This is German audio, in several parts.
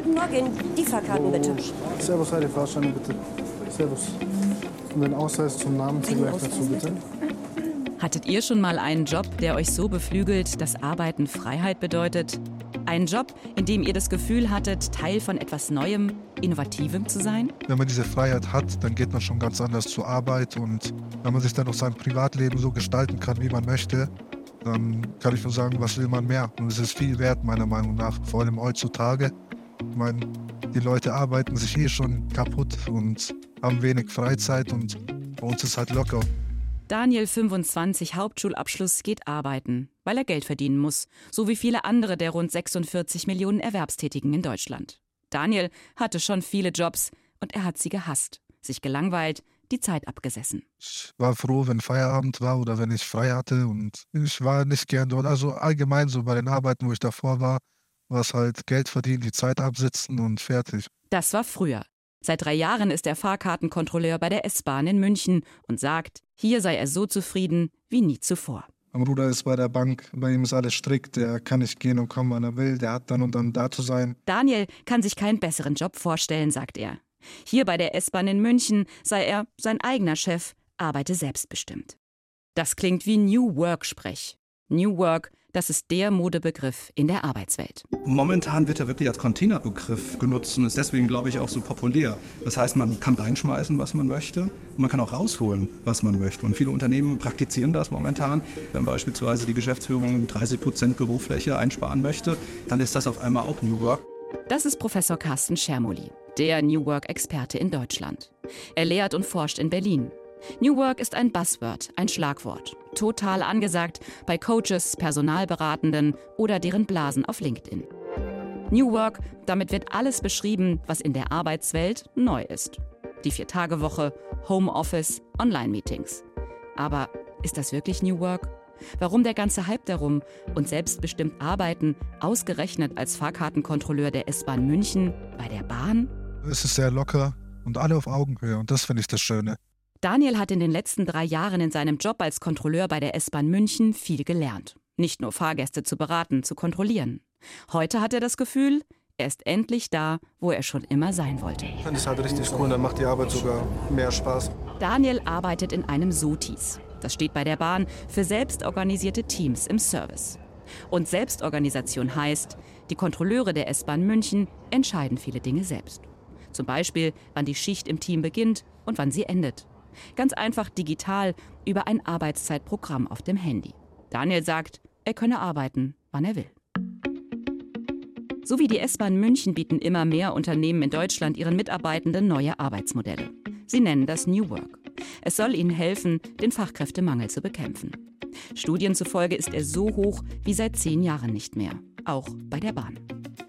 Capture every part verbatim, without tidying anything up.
Guten Morgen, die Fahrkarten bitte. Servus, Heidi, Fahrscheine bitte. Servus. Und den Ausweis zum Namen zugleich dazu bitte. Hattet ihr schon mal einen Job, der euch so beflügelt, dass Arbeiten Freiheit bedeutet? Einen Job, in dem ihr das Gefühl hattet, Teil von etwas Neuem, Innovativem zu sein? Wenn man diese Freiheit hat, dann geht man schon ganz anders zur Arbeit. Und wenn man sich dann auch sein Privatleben so gestalten kann, wie man möchte, dann kann ich nur sagen, was will man mehr? Und es ist viel wert, meiner Meinung nach, vor allem heutzutage. Ich meine, die Leute arbeiten sich eh schon kaputt und haben wenig Freizeit und bei uns ist halt locker. Daniel, fünfundzwanzig, Hauptschulabschluss, geht arbeiten, weil er Geld verdienen muss, so wie viele andere der rund sechsundvierzig Millionen Erwerbstätigen in Deutschland. Daniel hatte schon viele Jobs und er hat sie gehasst, sich gelangweilt, die Zeit abgesessen. Ich war froh, wenn Feierabend war oder wenn ich frei hatte und ich war nicht gern dort. Also allgemein so bei den Arbeiten, wo ich davor war, war es halt Geld verdienen, die Zeit absitzen und fertig. Das war früher. Seit drei Jahren ist er Fahrkartenkontrolleur bei der S-Bahn in München und sagt, hier sei er so zufrieden wie nie zuvor. Mein Bruder ist bei der Bank, bei ihm ist alles strikt, der kann nicht gehen und kommen, wann er will, der hat dann und dann da zu sein. Daniel kann sich keinen besseren Job vorstellen, sagt er. Hier bei der S-Bahn in München sei er sein eigener Chef, arbeite selbstbestimmt. Das klingt wie New Work-Sprech. New Work, das ist der Modebegriff in der Arbeitswelt. Momentan wird er wirklich als Containerbegriff genutzt und ist deswegen, glaube ich, auch so populär. Das heißt, man kann reinschmeißen, was man möchte, und man kann auch rausholen, was man möchte. Und viele Unternehmen praktizieren das momentan. Wenn beispielsweise die Geschäftsführung dreißig Prozent Bürofläche einsparen möchte, dann ist das auf einmal auch New Work. Das ist Professor Carsten Schermoli, der New Work-Experte in Deutschland. Er lehrt und forscht in Berlin. New Work ist ein Buzzword, ein Schlagwort. Total angesagt bei Coaches, Personalberatenden oder deren Blasen auf LinkedIn. New Work, damit wird alles beschrieben, was in der Arbeitswelt neu ist. Die Vier-Tage-Woche, Homeoffice, Online-Meetings. Aber ist das wirklich New Work? Warum der ganze Hype darum und selbstbestimmt arbeiten, ausgerechnet als Fahrkartenkontrolleur der S-Bahn München bei der Bahn? Es ist sehr locker und alle auf Augenhöhe und das finde ich das Schöne. Daniel hat in den letzten drei Jahren in seinem Job als Kontrolleur bei der S-Bahn München viel gelernt. Nicht nur Fahrgäste zu beraten, zu kontrollieren. Heute hat er das Gefühl, er ist endlich da, wo er schon immer sein wollte. Das ist halt richtig cool, dann macht die Arbeit sogar mehr Spaß. Daniel arbeitet in einem SOTIS. Das steht bei der Bahn für selbstorganisierte Teams im Service. Und Selbstorganisation heißt, die Kontrolleure der S-Bahn München entscheiden viele Dinge selbst. Zum Beispiel, wann die Schicht im Team beginnt und wann sie endet. Ganz einfach digital über ein Arbeitszeitprogramm auf dem Handy. Daniel sagt, er könne arbeiten, wann er will. So wie die S-Bahn München bieten immer mehr Unternehmen in Deutschland ihren Mitarbeitenden neue Arbeitsmodelle. Sie nennen das New Work. Es soll ihnen helfen, den Fachkräftemangel zu bekämpfen. Studien zufolge ist er so hoch wie seit zehn Jahren nicht mehr, auch bei der Bahn.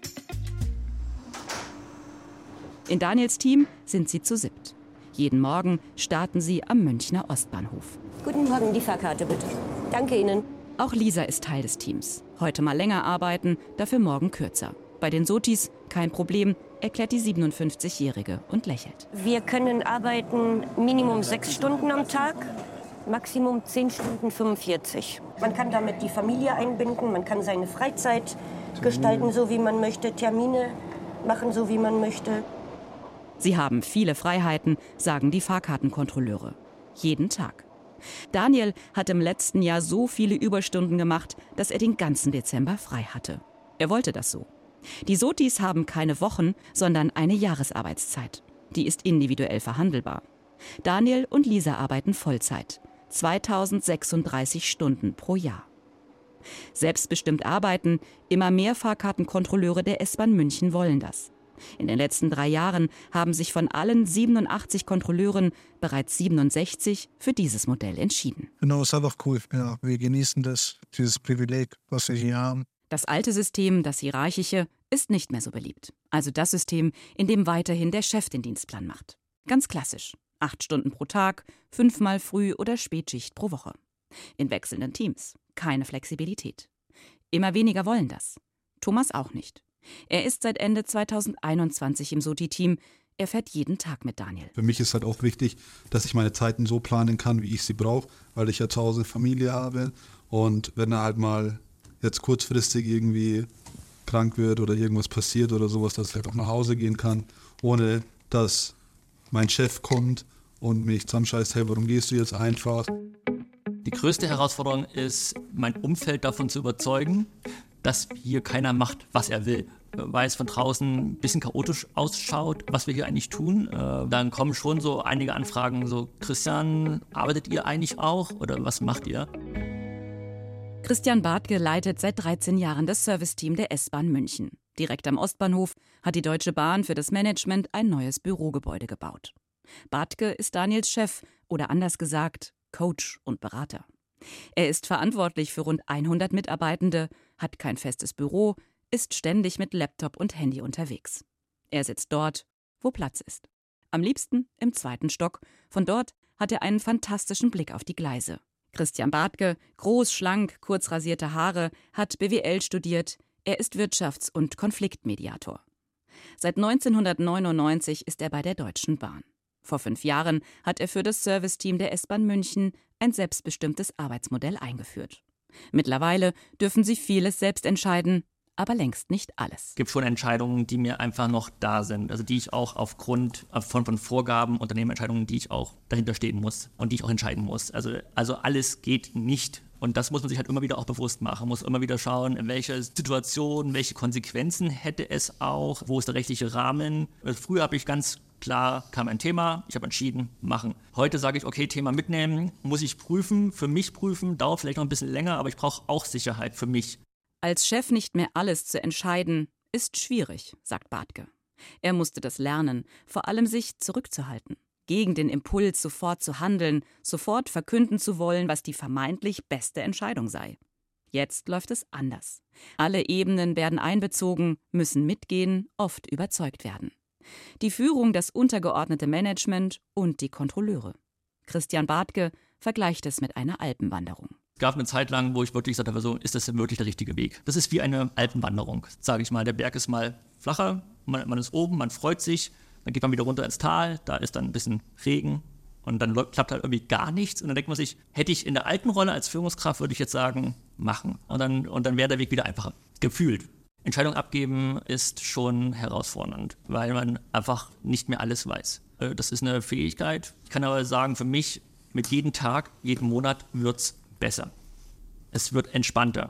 In Daniels Team sind sie zu siebt. Jeden Morgen starten sie am Münchner Ostbahnhof. Guten Morgen, die Fahrkarte bitte. Danke Ihnen. Auch Lisa ist Teil des Teams. Heute mal länger arbeiten, dafür morgen kürzer. Bei den SOTIS kein Problem, erklärt die siebenundfünfzigjährige und lächelt. Wir können arbeiten Minimum sechs Stunden am Tag, Maximum zehn Stunden fünfundvierzig. Man kann damit die Familie einbinden, man kann seine Freizeit gestalten, so wie man möchte, Termine machen, so wie man möchte. Sie haben viele Freiheiten, sagen die Fahrkartenkontrolleure. Jeden Tag. Daniel hat im letzten Jahr so viele Überstunden gemacht, dass er den ganzen Dezember frei hatte. Er wollte das so. Die SOTIS haben keine Wochen, sondern eine Jahresarbeitszeit. Die ist individuell verhandelbar. Daniel und Lisa arbeiten Vollzeit. zweitausendsechsunddreißig Stunden pro Jahr. Selbstbestimmt arbeiten, immer mehr Fahrkartenkontrolleure der S-Bahn München wollen das. In den letzten drei Jahren haben sich von allen siebenundachtzig Kontrolleuren bereits siebenundsechzig für dieses Modell entschieden. Genau, ist einfach cool. Ja, wir genießen das, dieses Privileg, was wir hier haben. Das alte System, das hierarchische, ist nicht mehr so beliebt. Also das System, in dem weiterhin der Chef den Dienstplan macht. Ganz klassisch. Acht Stunden pro Tag, fünfmal Früh- oder Spätschicht pro Woche. In wechselnden Teams. Keine Flexibilität. Immer weniger wollen das. Thomas auch nicht. Er ist seit Ende zweitausendeinundzwanzig im SOTI-Team. Er fährt jeden Tag mit Daniel. Für mich ist halt auch wichtig, dass ich meine Zeiten so planen kann, wie ich sie brauche, weil ich ja zu Hause Familie habe. Und wenn er halt mal jetzt kurzfristig irgendwie krank wird oder irgendwas passiert oder sowas, dass ich halt auch nach Hause gehen kann, ohne dass mein Chef kommt und mich zusammenscheißt, hey, warum gehst du jetzt einfach? Die größte Herausforderung ist, mein Umfeld davon zu überzeugen, dass hier keiner macht, was er will. Weil es von draußen ein bisschen chaotisch ausschaut, was wir hier eigentlich tun. Dann kommen schon so einige Anfragen, so Christian, arbeitet ihr eigentlich auch oder was macht ihr? Christian Bartke leitet seit dreizehn Jahren das Serviceteam der S-Bahn München. Direkt am Ostbahnhof hat die Deutsche Bahn für das Management ein neues Bürogebäude gebaut. Bartke ist Daniels Chef oder anders gesagt Coach und Berater. Er ist verantwortlich für rund hundert Mitarbeitende, hat kein festes Büro, ist ständig mit Laptop und Handy unterwegs. Er sitzt dort, wo Platz ist. Am liebsten im zweiten Stock. Von dort hat er einen fantastischen Blick auf die Gleise. Christian Bartke, groß, schlank, kurz rasierte Haare, hat B W L studiert. Er ist Wirtschafts- und Konfliktmediator. Seit neunzehnhundertneunundneunzig ist er bei der Deutschen Bahn. Vor fünf Jahren hat er für das Serviceteam der S-Bahn München ein selbstbestimmtes Arbeitsmodell eingeführt. Mittlerweile dürfen sie vieles selbst entscheiden, aber längst nicht alles. Es gibt schon Entscheidungen, die mir einfach noch da sind, also die ich auch aufgrund von, von Vorgaben, Unternehmenentscheidungen, die ich auch dahinter stehen muss und die ich auch entscheiden muss. Also, also alles geht nicht. Und das muss man sich halt immer wieder auch bewusst machen. Man muss immer wieder schauen, in welcher Situation, welche Konsequenzen hätte es auch, wo ist der rechtliche Rahmen. Also früher habe ich ganz klar, kam ein Thema, ich habe entschieden, machen. Heute sage ich, okay, Thema mitnehmen, muss ich prüfen, für mich prüfen, dauert vielleicht noch ein bisschen länger, aber ich brauche auch Sicherheit für mich. Als Chef nicht mehr alles zu entscheiden, ist schwierig, sagt Bartke. Er musste das lernen, vor allem sich zurückzuhalten. Gegen den Impuls, sofort zu handeln, sofort verkünden zu wollen, was die vermeintlich beste Entscheidung sei. Jetzt läuft es anders. Alle Ebenen werden einbezogen, müssen mitgehen, oft überzeugt werden. Die Führung, das untergeordnete Management und die Kontrolleure. Christian Bartke vergleicht es mit einer Alpenwanderung. Es gab eine Zeit lang, wo ich wirklich gesagt habe, so, ist das denn wirklich der richtige Weg? Das ist wie eine Alpenwanderung, sage ich mal. Der Berg ist mal flacher, man, man ist oben, man freut sich, dann geht man wieder runter ins Tal, da ist dann ein bisschen Regen und dann klappt halt irgendwie gar nichts. Und dann denkt man sich, hätte ich in der alten Rolle als Führungskraft, würde ich jetzt sagen, machen. Und dann, und dann wäre der Weg wieder einfacher, gefühlt. Entscheidung abgeben ist schon herausfordernd, weil man einfach nicht mehr alles weiß. Das ist eine Fähigkeit. Ich kann aber sagen, für mich, mit jedem Tag, jeden Monat wird es besser. Es wird entspannter.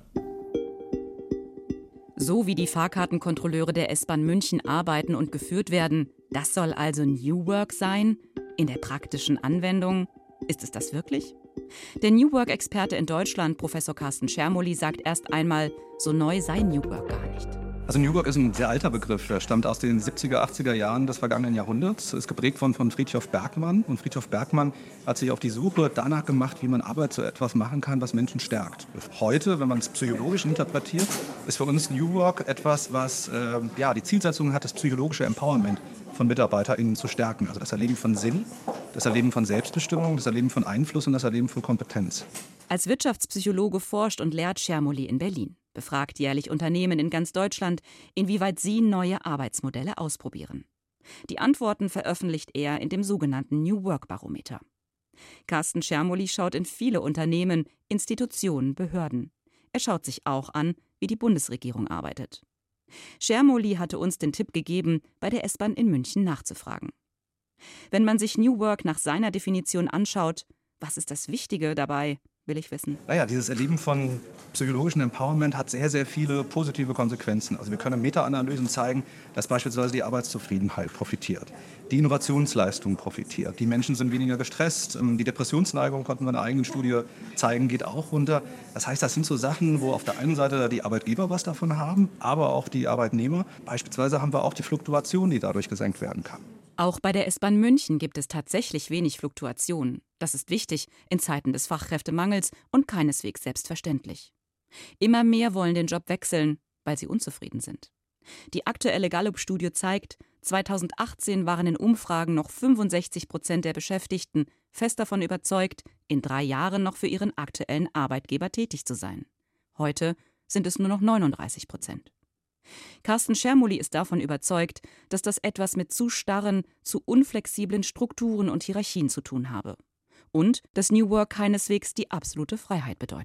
So wie die Fahrkartenkontrolleure der S-Bahn München arbeiten und geführt werden, das soll also New Work sein? In der praktischen Anwendung? Ist es das wirklich? Der New Work-Experte in Deutschland, Professor Carsten Schermoli, sagt erst einmal, so neu sei New Work gar nicht. Also New Work ist ein sehr alter Begriff. Der stammt aus den siebziger, achtziger Jahren des vergangenen Jahrhunderts. Ist geprägt von, von Fridtjof Bergmann. Und Fridtjof Bergmann hat sich auf die Suche danach gemacht, wie man Arbeit zu etwas machen kann, was Menschen stärkt. Heute, wenn man es psychologisch interpretiert, ist für uns New Work etwas, was äh, ja, die Zielsetzung hat, das psychologische Empowerment von MitarbeiterInnen zu stärken. Also das Erleben von Sinn, das Erleben von Selbstbestimmung, das Erleben von Einfluss und das Erleben von Kompetenz. Als Wirtschaftspsychologe forscht und lehrt Schermoli in Berlin. Befragt jährlich Unternehmen in ganz Deutschland, inwieweit sie neue Arbeitsmodelle ausprobieren. Die Antworten veröffentlicht er in dem sogenannten New Work Barometer. Carsten Schermoli schaut in viele Unternehmen, Institutionen, Behörden. Er schaut sich auch an, wie die Bundesregierung arbeitet. Schermoli hatte uns den Tipp gegeben, bei der S-Bahn in München nachzufragen. Wenn man sich New Work nach seiner Definition anschaut, was ist das Wichtige dabei? Will ich wissen. Naja, dieses Erleben von psychologischem Empowerment hat sehr, sehr viele positive Konsequenzen. Also wir können in Meta-Analysen zeigen, dass beispielsweise die Arbeitszufriedenheit profitiert, die Innovationsleistung profitiert, die Menschen sind weniger gestresst, die Depressionsneigung, konnten wir in einer eigenen Studie zeigen, geht auch runter. Das heißt, das sind so Sachen, wo auf der einen Seite die Arbeitgeber was davon haben, aber auch die Arbeitnehmer. Beispielsweise haben wir auch die Fluktuation, die dadurch gesenkt werden kann. Auch bei der S-Bahn München gibt es tatsächlich wenig Fluktuationen. Das ist wichtig in Zeiten des Fachkräftemangels und keineswegs selbstverständlich. Immer mehr wollen den Job wechseln, weil sie unzufrieden sind. Die aktuelle Gallup-Studie zeigt, zweitausendachtzehn waren in Umfragen noch fünfundsechzig Prozent der Beschäftigten fest davon überzeugt, in drei Jahren noch für ihren aktuellen Arbeitgeber tätig zu sein. Heute sind es nur noch neununddreißig Prozent. Carsten Schermoli ist davon überzeugt, dass das etwas mit zu starren, zu unflexiblen Strukturen und Hierarchien zu tun habe. Und dass New Work keineswegs die absolute Freiheit bedeutet.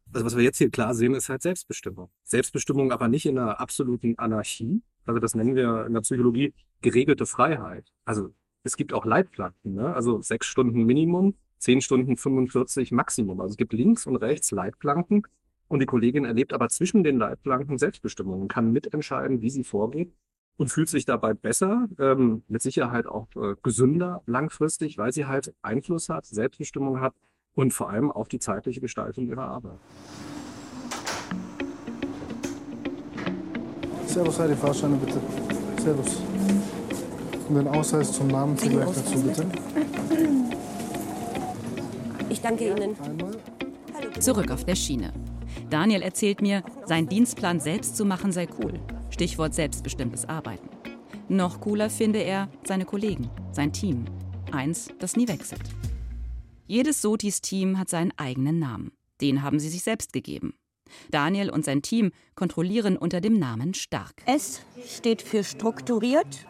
Also was wir jetzt hier klar sehen, ist halt Selbstbestimmung. Selbstbestimmung aber nicht in einer absoluten Anarchie. Also das nennen wir in der Psychologie geregelte Freiheit. Also es gibt auch Leitplanken, ne? Also sechs Stunden Minimum, zehn Stunden fünfundvierzig Maximum. Also es gibt links und rechts Leitplanken und die Kollegin erlebt aber zwischen den Leitplanken Selbstbestimmung und kann mitentscheiden, wie sie vorgeht und fühlt sich dabei besser, ähm, mit Sicherheit auch äh, gesünder langfristig, weil sie halt Einfluss hat, Selbstbestimmung hat und vor allem auf die zeitliche Gestaltung ihrer Arbeit. Servus, Heidi, Fahrscheine bitte. Servus. Und den Ausweis zum Namensvergleich dazu, bitte. Ich danke Ihnen. Zurück auf der Schiene. Daniel erzählt mir, seinen Dienstplan selbst zu machen sei cool. Stichwort selbstbestimmtes Arbeiten. Noch cooler finde er seine Kollegen, sein Team. Eins, das nie wechselt. Jedes Sotis-Team hat seinen eigenen Namen. Den haben sie sich selbst gegeben. Daniel und sein Team kontrollieren unter dem Namen STARK. S steht für strukturiert,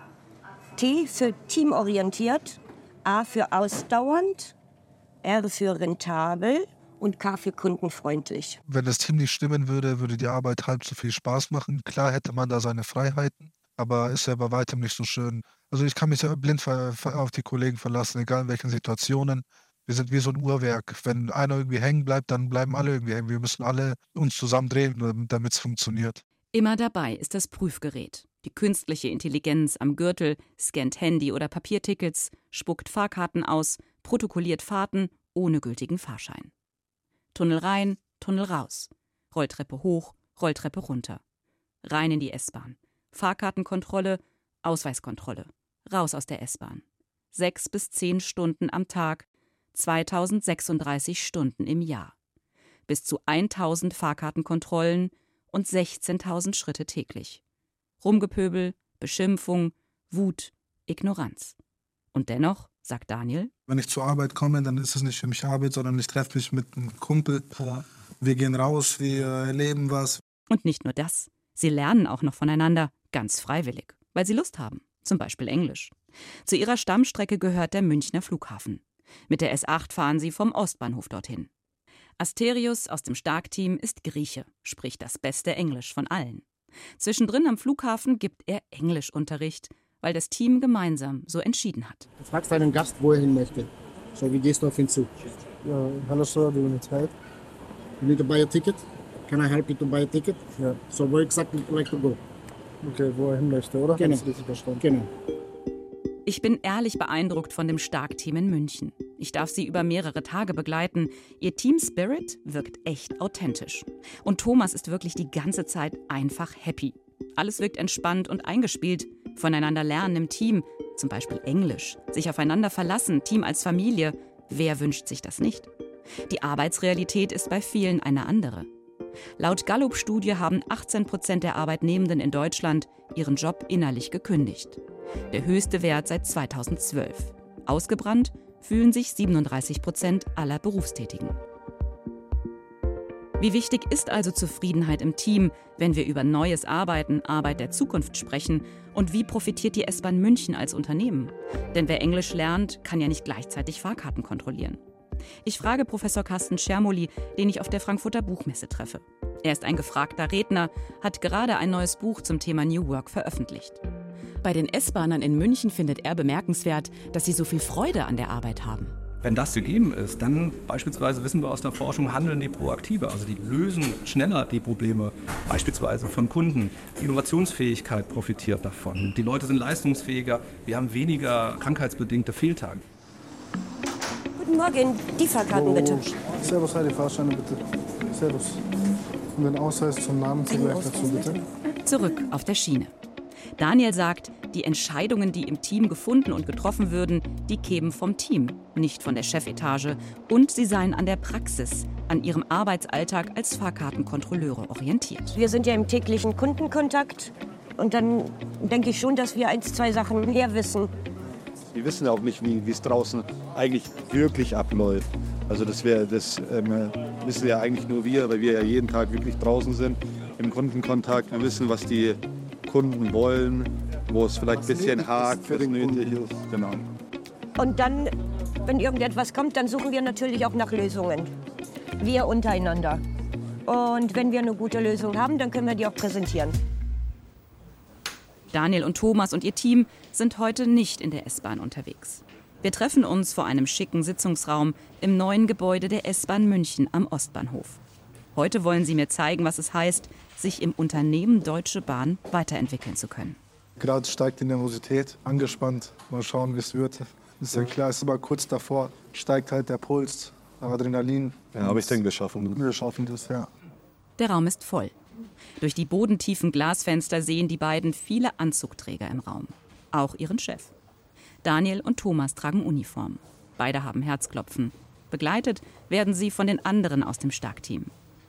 T für teamorientiert, A für ausdauernd, R für rentabel und K für kundenfreundlich. Wenn das Team nicht stimmen würde, würde die Arbeit halb so viel Spaß machen. Klar hätte man da seine Freiheiten, aber ist ja bei weitem nicht so schön. Also ich kann mich ja blind auf die Kollegen verlassen, egal in welchen Situationen. Wir sind wie so ein Uhrwerk. Wenn einer irgendwie hängen bleibt, dann bleiben alle irgendwie hängen. Wir müssen alle uns zusammendrehen, damit es funktioniert. Immer dabei ist das Prüfgerät. Die künstliche Intelligenz am Gürtel scannt Handy- oder Papiertickets, spuckt Fahrkarten aus, protokolliert Fahrten ohne gültigen Fahrschein. Tunnel rein, Tunnel raus. Rolltreppe hoch, Rolltreppe runter. Rein in die S-Bahn. Fahrkartenkontrolle, Ausweiskontrolle. Raus aus der S-Bahn. Sechs bis zehn Stunden am Tag, zweitausendsechsunddreißig Stunden im Jahr. Bis zu tausend Fahrkartenkontrollen und sechzehntausend Schritte täglich. Rumgepöbel, Beschimpfung, Wut, Ignoranz. Und dennoch, sagt Daniel, wenn ich zur Arbeit komme, dann ist es nicht für mich Arbeit, sondern ich treffe mich mit einem Kumpel. Wir gehen raus, wir erleben was. Und nicht nur das, sie lernen auch noch voneinander, ganz freiwillig, weil sie Lust haben, zum Beispiel Englisch. Zu ihrer Stammstrecke gehört der Münchner Flughafen. Mit der S acht fahren sie vom Ostbahnhof dorthin. Asterius aus dem Stark-Team ist Grieche, spricht das beste Englisch von allen. Zwischendrin am Flughafen gibt er Englischunterricht, weil das Team gemeinsam so entschieden hat. Du fragst deinen Gast, wo er hin möchte. So, wie gehst du auf ihn zu? Ja, hello sir, do you need help? You need to buy a ticket? Can I help you to buy a ticket? Ja. So, where exactly would you like to go? Okay, wo er hin möchte, oder? Genau. Hast du richtig verstanden? Genau. Ich bin ehrlich beeindruckt von dem Stark-Team in München. Ich darf sie über mehrere Tage begleiten. Ihr Team-Spirit wirkt echt authentisch. Und Thomas ist wirklich die ganze Zeit einfach happy. Alles wirkt entspannt und eingespielt. Voneinander lernen im Team, zum Beispiel Englisch. Sich aufeinander verlassen, Team als Familie. Wer wünscht sich das nicht? Die Arbeitsrealität ist bei vielen eine andere. Laut Gallup-Studie haben achtzehn Prozent der Arbeitnehmenden in Deutschland ihren Job innerlich gekündigt. Der höchste Wert seit zweitausendzwölf. Ausgebrannt fühlen sich siebenunddreißig Prozent aller Berufstätigen. Wie wichtig ist also Zufriedenheit im Team, wenn wir über neues Arbeiten, Arbeit der Zukunft sprechen? Und wie profitiert die S-Bahn München als Unternehmen? Denn wer Englisch lernt, kann ja nicht gleichzeitig Fahrkarten kontrollieren. Ich frage Professor Carsten Schermoli, den ich auf der Frankfurter Buchmesse treffe. Er ist ein gefragter Redner, hat gerade ein neues Buch zum Thema New Work veröffentlicht. Bei den S-Bahnern in München findet er bemerkenswert, dass sie so viel Freude an der Arbeit haben. Wenn das gegeben ist, dann beispielsweise wissen wir aus der Forschung, handeln die proaktiver. Also die lösen schneller die Probleme, beispielsweise von Kunden. Die Innovationsfähigkeit profitiert davon. Die Leute sind leistungsfähiger, wir haben weniger krankheitsbedingte Fehltage. Guten Morgen, die Fahrkarten bitte. Servus, Heidi, Fahrscheine bitte. Servus. Und den Ausweis zum Namensvergleich dazu, bitte. Zurück auf der Schiene. Daniel sagt, die Entscheidungen, die im Team gefunden und getroffen würden, die kämen vom Team, nicht von der Chefetage. Und sie seien an der Praxis, an ihrem Arbeitsalltag als Fahrkartenkontrolleure orientiert. Wir sind ja im täglichen Kundenkontakt und dann denke ich schon, dass wir ein, zwei Sachen mehr wissen. Wir wissen auch nicht, wie es draußen eigentlich wirklich abläuft. Also das, wär, das ähm, wissen ja eigentlich nur wir, weil wir ja jeden Tag wirklich draußen sind, im Kundenkontakt. Wir wissen, was die Kunden wollen, wo es vielleicht ein bisschen hakt, was nötig ist. Genau. Und dann, wenn irgendetwas kommt, dann suchen wir natürlich auch nach Lösungen. Wir untereinander. Und wenn wir eine gute Lösung haben, dann können wir die auch präsentieren. Daniel und Thomas und ihr Team sind heute nicht in der S-Bahn unterwegs. Wir treffen uns vor einem schicken Sitzungsraum im neuen Gebäude der S-Bahn München am Ostbahnhof. Heute wollen sie mir zeigen, was es heißt, sich im Unternehmen Deutsche Bahn weiterentwickeln zu können. Gerade steigt die Nervosität, angespannt. Mal schauen, wie es wird. Ist ja klar, ist immer kurz davor, steigt halt der Puls, Adrenalin. Ja, aber ich denke, wir schaffen das. Wir schaffen das, ja. Der Raum ist voll. Durch die bodentiefen Glasfenster sehen die beiden viele Anzugträger im Raum. Auch ihren Chef. Daniel und Thomas tragen Uniform. Beide haben Herzklopfen. Begleitet werden sie von den anderen aus dem Starkteam.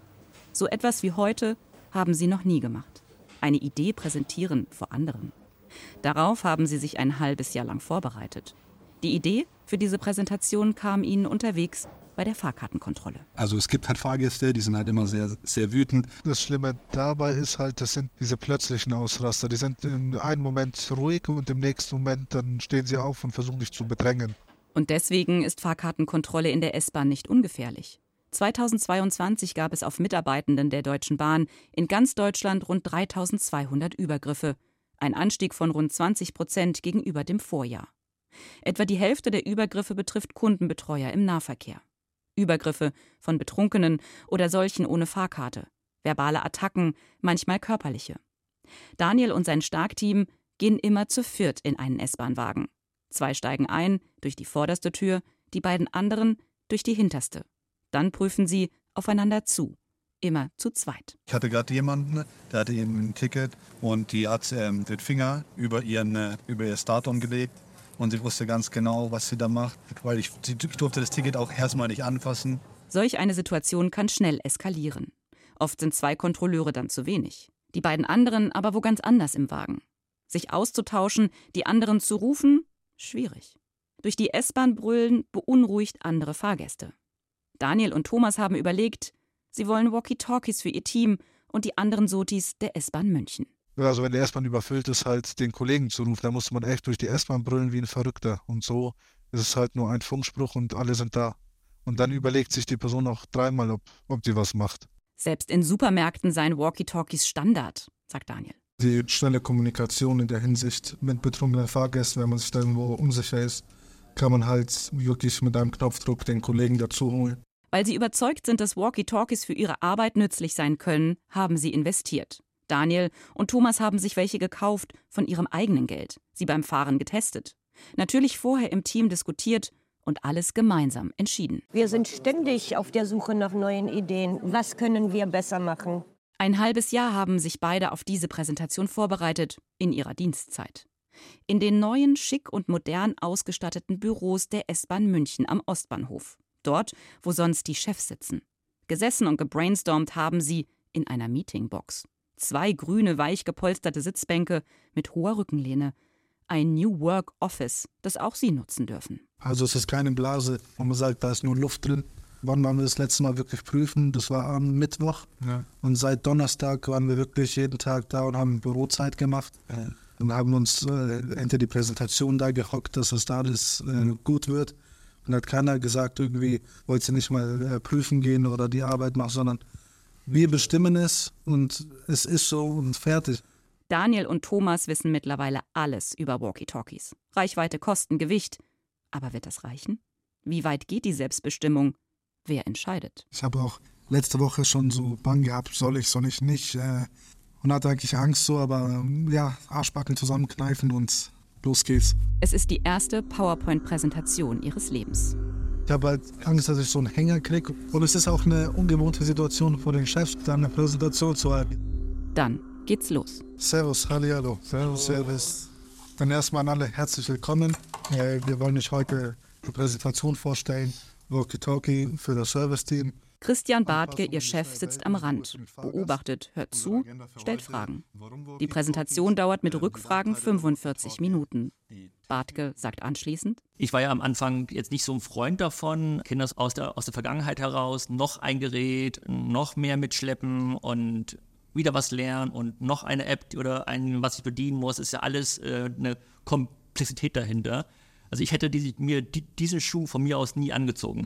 So etwas wie heute haben sie noch nie gemacht. Eine Idee präsentieren vor anderen. Darauf haben sie sich ein halbes Jahr lang vorbereitet. Die Idee für diese Präsentation kam ihnen unterwegs bei der Fahrkartenkontrolle. Also es gibt halt Fahrgäste, die sind halt immer sehr, sehr wütend. Das Schlimme dabei ist halt, das sind diese plötzlichen Ausraster. Die sind in einem Moment ruhig und im nächsten Moment dann stehen sie auf und versuchen dich zu bedrängen. Und deswegen ist Fahrkartenkontrolle in der S-Bahn nicht ungefährlich. zweitausendzweiundzwanzig gab es auf Mitarbeitenden der Deutschen Bahn in ganz Deutschland rund dreitausendzweihundert Übergriffe. Ein Anstieg von rund zwanzig Prozent gegenüber dem Vorjahr. Etwa die Hälfte der Übergriffe betrifft Kundenbetreuer im Nahverkehr. Übergriffe von Betrunkenen oder solchen ohne Fahrkarte. Verbale Attacken, manchmal körperliche. Daniel und sein Starkteam gehen immer zu viert in einen S-Bahn-Wagen. Zwei steigen ein durch die vorderste Tür, die beiden anderen durch die hinterste. Dann prüfen sie aufeinander zu. Immer zu zweit. Ich hatte gerade jemanden, der hatte eben ein Ticket und die hat ähm, den Finger über, ihren, äh, über ihr Starton gelegt. Und sie wusste ganz genau, was sie da macht, weil ich, ich durfte das Ticket auch erstmal nicht anfassen. Solch eine Situation kann schnell eskalieren. Oft sind zwei Kontrolleure dann zu wenig. Die beiden anderen aber wo ganz anders im Wagen. Sich auszutauschen, die anderen zu rufen, schwierig. Durch die S-Bahn brüllen beunruhigt andere Fahrgäste. Daniel und Thomas haben überlegt, sie wollen Walkie-Talkies für ihr Team und die anderen Sotis der S-Bahn München. Also wenn die S-Bahn überfüllt ist, halt den Kollegen zu rufen, da muss man echt durch die S-Bahn brüllen wie ein Verrückter. Und so ist es halt nur ein Funkspruch und alle sind da. Und dann überlegt sich die Person auch dreimal, ob, ob die was macht. Selbst in Supermärkten seien Walkie-Talkies Standard, sagt Daniel. Die schnelle Kommunikation in der Hinsicht mit betrunkenen Fahrgästen, wenn man sich da irgendwo unsicher ist, kann man halt wirklich mit einem Knopfdruck den Kollegen dazu holen. Weil sie überzeugt sind, dass Walkie-Talkies für ihre Arbeit nützlich sein können, haben sie investiert. Daniel und Thomas haben sich welche gekauft von ihrem eigenen Geld, sie beim Fahren getestet. Natürlich vorher im Team diskutiert und alles gemeinsam entschieden. Wir sind ständig auf der Suche nach neuen Ideen. Was können wir besser machen? Ein halbes Jahr haben sich beide auf diese Präsentation vorbereitet, in ihrer Dienstzeit. In den neuen, schick und modern ausgestatteten Büros der S-Bahn München am Ostbahnhof. Dort, wo sonst die Chefs sitzen. Gesessen und gebrainstormt haben sie in einer Meetingbox. Zwei grüne, weich gepolsterte Sitzbänke mit hoher Rückenlehne. Ein New Work Office, das auch sie nutzen dürfen. Also es ist keine Blase, wo man sagt, da ist nur Luft drin. Wann waren wir das letzte Mal wirklich prüfen? Das war am Mittwoch. Ja. Und seit Donnerstag waren wir wirklich jeden Tag da und haben Bürozeit gemacht. Ja. Und haben uns äh, hinter die Präsentation da gehockt, dass das da alles äh, gut wird. Und hat keiner gesagt, irgendwie wollt ihr nicht mal äh, prüfen gehen oder die Arbeit machen, sondern wir bestimmen es und es ist so und fertig. Daniel und Thomas wissen mittlerweile alles über Walkie-Talkies. Reichweite, Kosten, Gewicht. Aber wird das reichen? Wie weit geht die Selbstbestimmung? Wer entscheidet? Ich habe auch letzte Woche schon so Bang gehabt, soll ich, soll ich nicht. Äh, und hatte eigentlich Angst so, aber ja, Arschbacken zusammenkneifen und los geht's. Es ist die erste PowerPoint-Präsentation ihres Lebens. Ich habe halt Angst, dass ich so einen Hänger kriege. Und es ist auch eine ungewohnte Situation vor den Chefs, dann eine Präsentation zu halten. Dann geht's los. Servus, hallihallo. Servus. Servus. Dann erstmal an alle herzlich willkommen. Äh, wir wollen euch heute eine Präsentation vorstellen. Walkie-Talkie für das Service-Team. Christian Bartke, ihr Chef, sitzt am Rand, beobachtet, hört zu, stellt Fragen. Die Präsentation dauert mit Rückfragen fünfundvierzig Minuten. Bartke sagt anschließend: Ich war ja am Anfang jetzt nicht so ein Freund davon, kenne das aus der, aus der Vergangenheit heraus, noch ein Gerät, noch mehr mitschleppen und wieder was lernen und noch eine App oder ein, was ich bedienen muss, ist ja alles äh, eine Komplexität dahinter. Also ich hätte diese, mir die, diesen Schuh von mir aus nie angezogen.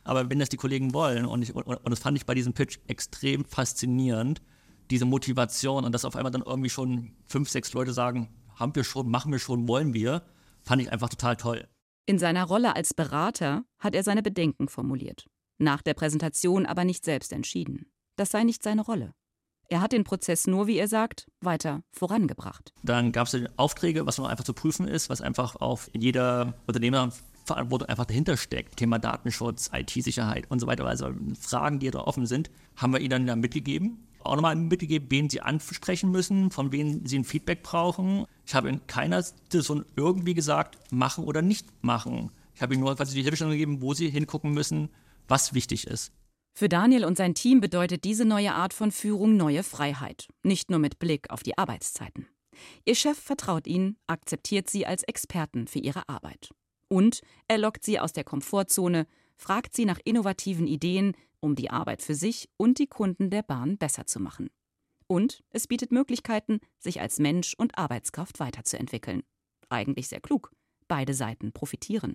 Aber wenn das die Kollegen wollen, und, ich, und, und das fand ich bei diesem Pitch extrem faszinierend, diese Motivation und dass auf einmal dann irgendwie schon fünf, sechs Leute sagen, haben wir schon, machen wir schon, wollen wir, fand ich einfach total toll. In seiner Rolle als Berater hat er seine Bedenken formuliert. Nach der Präsentation aber nicht selbst entschieden. Das sei nicht seine Rolle. Er hat den Prozess nur, wie er sagt, weiter vorangebracht. Dann gab es Aufträge, was noch einfach zu prüfen ist, was einfach auf jeder Unternehmerverantwortung einfach dahinter steckt. Thema Datenschutz, I T-Sicherheit und so weiter. Also Fragen, die da offen sind, haben wir ihnen dann mitgegeben. Auch nochmal mitgegeben, wen sie ansprechen müssen, von wem sie ein Feedback brauchen. Ich habe in keiner Situation irgendwie gesagt, machen oder nicht machen. Ich habe ihnen nur quasi die Hilfestellung gegeben, wo sie hingucken müssen, was wichtig ist. Für Daniel und sein Team bedeutet diese neue Art von Führung neue Freiheit. Nicht nur mit Blick auf die Arbeitszeiten. Ihr Chef vertraut ihnen, akzeptiert sie als Experten für ihre Arbeit. Und er lockt sie aus der Komfortzone, fragt sie nach innovativen Ideen, um die Arbeit für sich und die Kunden der Bahn besser zu machen. Und es bietet Möglichkeiten, sich als Mensch und Arbeitskraft weiterzuentwickeln. Eigentlich sehr klug. Beide Seiten profitieren.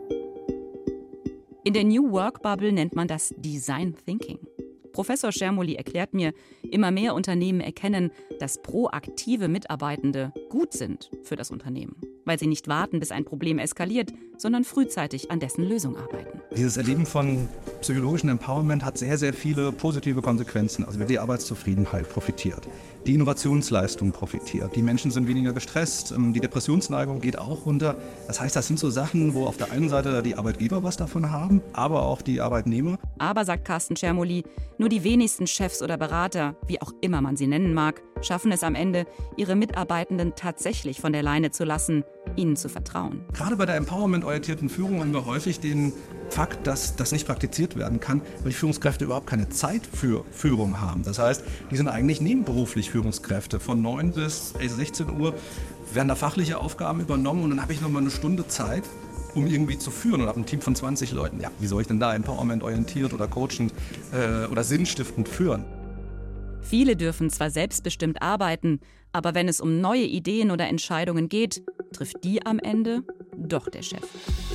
In der New Work Bubble nennt man das Design Thinking. Professor Schermoli erklärt mir, immer mehr Unternehmen erkennen, dass proaktive Mitarbeitende gut sind für das Unternehmen, weil sie nicht warten, bis ein Problem eskaliert, sondern frühzeitig an dessen Lösung arbeiten. Dieses Erleben von psychologischem Empowerment hat sehr, sehr viele positive Konsequenzen. Also die Arbeitszufriedenheit profitiert, die Innovationsleistung profitiert, die Menschen sind weniger gestresst, die Depressionsneigung geht auch runter. Das heißt, das sind so Sachen, wo auf der einen Seite die Arbeitgeber was davon haben, aber auch die Arbeitnehmer. Aber, sagt Carsten Schermoli, nur die wenigsten Chefs oder Berater, wie auch immer man sie nennen mag, schaffen es am Ende, ihre Mitarbeitenden tatsächlich von der Leine zu lassen, ihnen zu vertrauen. Gerade bei der empowerment-orientierten Führung haben wir häufig den Fakt, dass das nicht praktiziert werden kann, weil die Führungskräfte überhaupt keine Zeit für Führung haben. Das heißt, die sind eigentlich nebenberuflich Führungskräfte. Von neun bis sechzehn Uhr werden da fachliche Aufgaben übernommen und dann habe ich noch mal eine Stunde Zeit, um irgendwie zu führen und habe ein Team von zwanzig Leuten. Ja, wie soll ich denn da empowerment-orientiert oder coachend äh, oder sinnstiftend führen? Viele dürfen zwar selbstbestimmt arbeiten, aber wenn es um neue Ideen oder Entscheidungen geht, trifft die am Ende doch der Chef.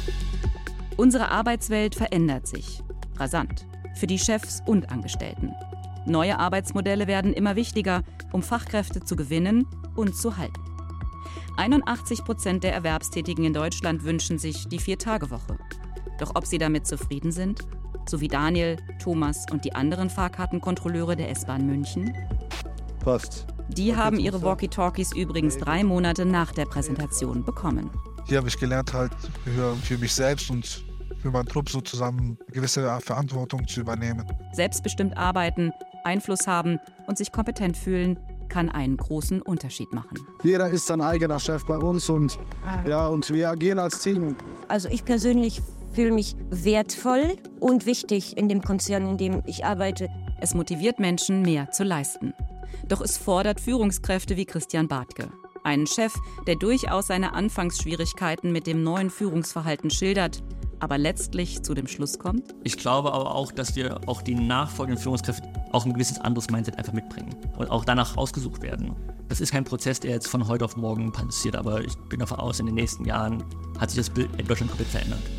Unsere Arbeitswelt verändert sich. Rasant. Für die Chefs und Angestellten. Neue Arbeitsmodelle werden immer wichtiger, um Fachkräfte zu gewinnen und zu halten. einundachtzig Prozent der Erwerbstätigen in Deutschland wünschen sich die Vier-Tage-Woche. Doch ob sie damit zufrieden sind? So wie Daniel, Thomas und die anderen Fahrkartenkontrolleure der S-Bahn München? Passt. Die haben ihre Walkie-Talkies übrigens drei Monate nach der Präsentation bekommen. Hier habe ich gelernt, halt für, für mich selbst und für meinen Trupp so zusammen eine gewisse Verantwortung zu übernehmen. Selbstbestimmt arbeiten, Einfluss haben und sich kompetent fühlen, kann einen großen Unterschied machen. Jeder ist sein eigener Chef bei uns und, ja, und wir agieren als Team. Also ich persönlich fühle mich wertvoll und wichtig in dem Konzern, in dem ich arbeite. Es motiviert Menschen, mehr zu leisten. Doch es fordert Führungskräfte wie Christian Bartke. Einen Chef, der durchaus seine Anfangsschwierigkeiten mit dem neuen Führungsverhalten schildert, aber letztlich zu dem Schluss kommt? Ich glaube aber auch, dass wir auch die nachfolgenden Führungskräfte auch ein gewisses anderes Mindset einfach mitbringen und auch danach ausgesucht werden. Das ist kein Prozess, der jetzt von heute auf morgen passiert, aber ich bin davon aus, in den nächsten Jahren hat sich das Bild in Deutschland komplett verändert.